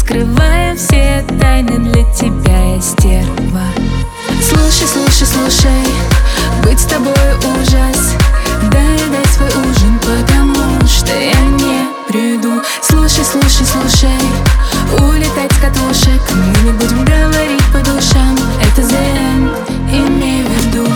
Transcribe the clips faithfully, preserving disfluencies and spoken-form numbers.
Раскрывая все тайны, для тебя я стерва. Слушай, слушай, слушай, быть с тобой ужас. Дай, дай свой ужин, потому что я не приду. Слушай, слушай, слушай, улетать с катушек. Мы не будем говорить по душам, это the end, имей в виду.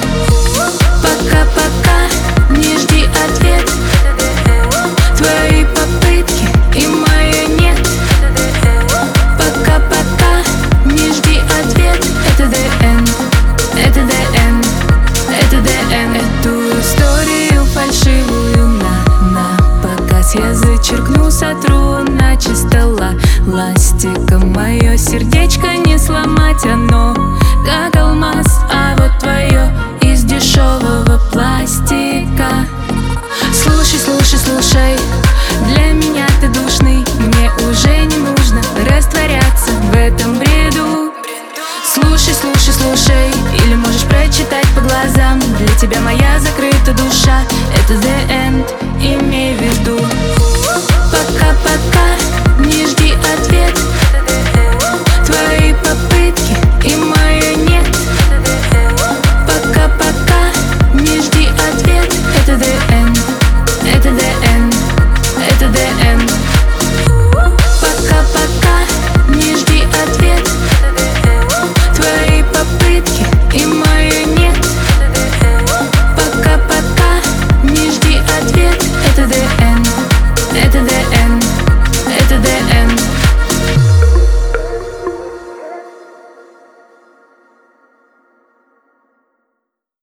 Пока-пока, не жди ответ. Твои попытки и моя нет. Пока-пока, не жди ответ. Это the end, это the end, это the end. Эту историю фальшивую на, на показ я зачеркну, сотру начисто ла, ластиком. Мое сердечко не сломать, оно как алмаз. А вот твое из дешевого пластика. Слушай, слушай, слушай, для меня ты душный. Мне уже не нужно растворяться в этом бреду. Слушай, слушай, слушай, или можешь прочитать по глазам. Для тебя моя закрыта душа, это the end, имей в виду. Пока-пока.